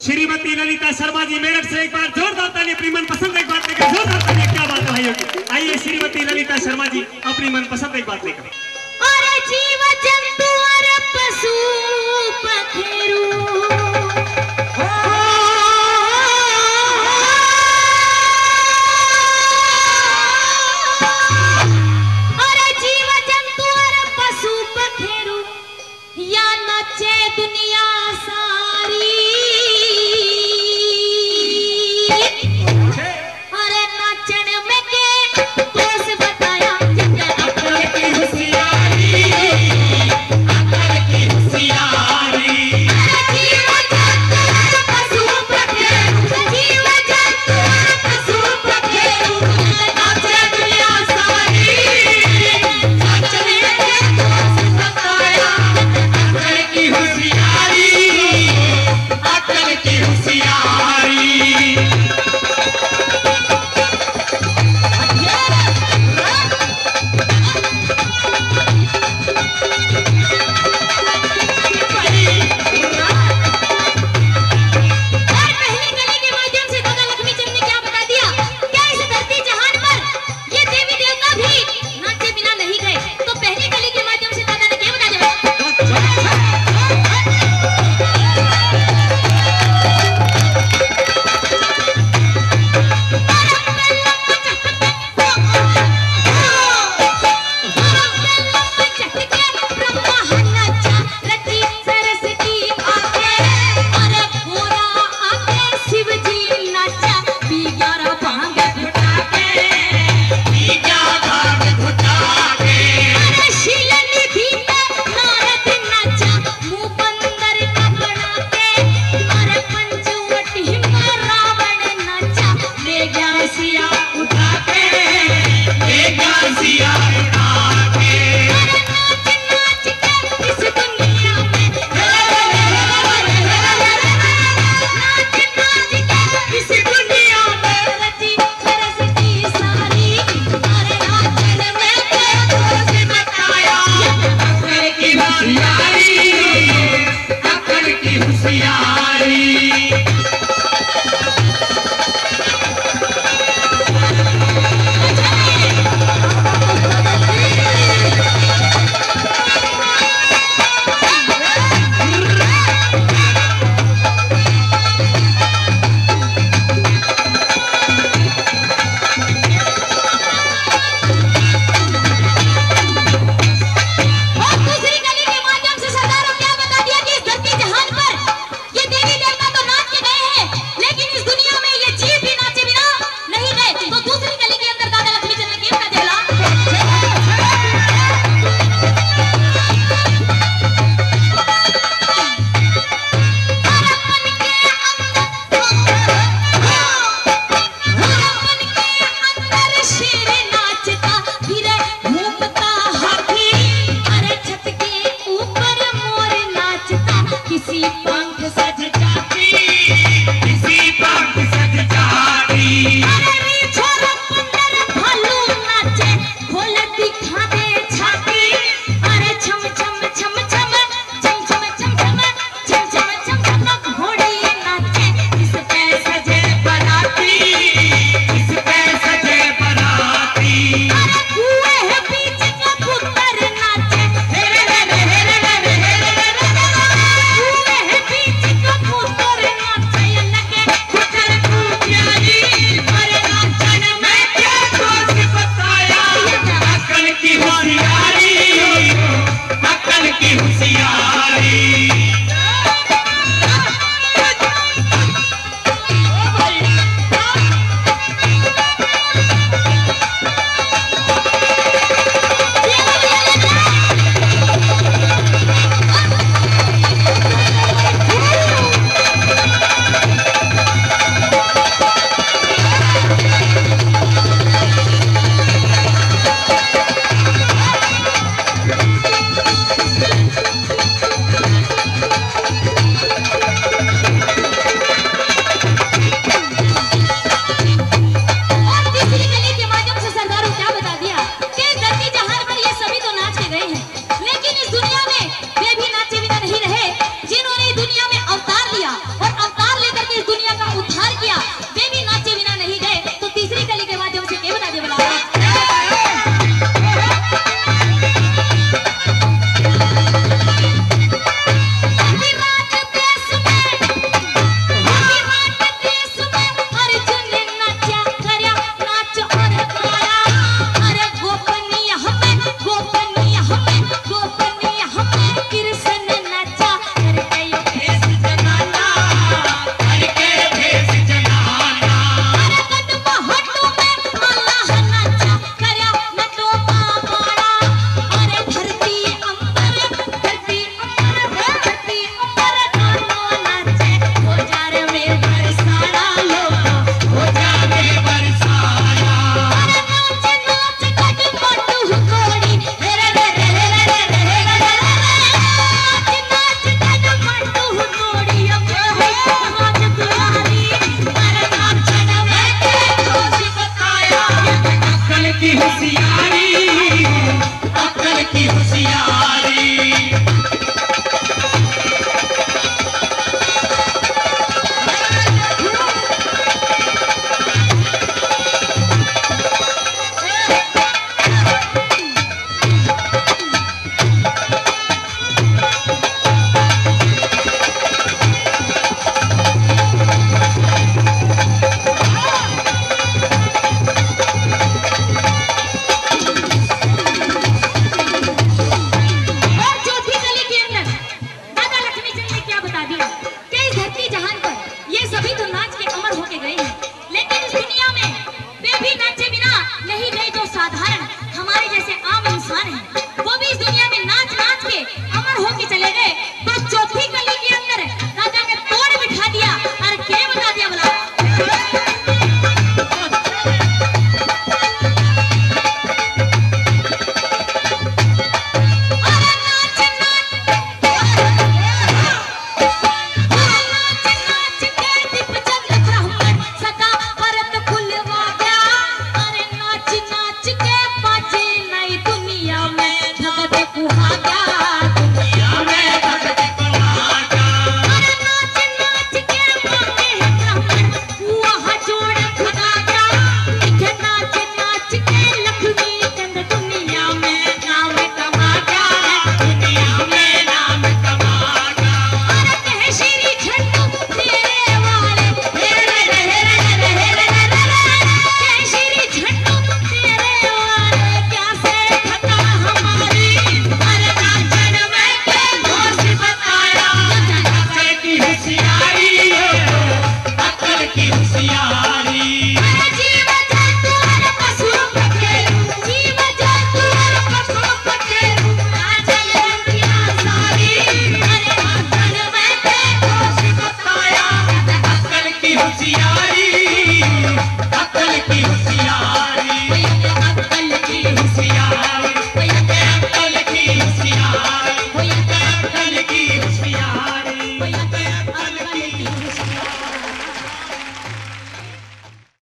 श्रीमती ललिता शर्मा जी मेरठ से एक बार जोरदार ताली, अपनी मनपसंद एक बात लेकर जोरदार ताली। क्या बात है भाइयों की। आइए श्रीमती ललिता शर्मा जी अपनी मनपसंद एक बात लेकर। अरे जीव जंतु अरे पशु पखेरु अरे जीव जंतु अरे पशु पखेरु या नचे दुनिया सारी। अरे नाचन में के दोष बताया अकल की होशियारी, अकल की होशियारी। जीव जंतु पशु पखेरु, जीव जंतु पशु पखेरु नाचे दुनिया सारी। नाचन में के दोष बताया अकल की होशियारी, अकल की होशियारी। होशियारी, अकल की होशियारी।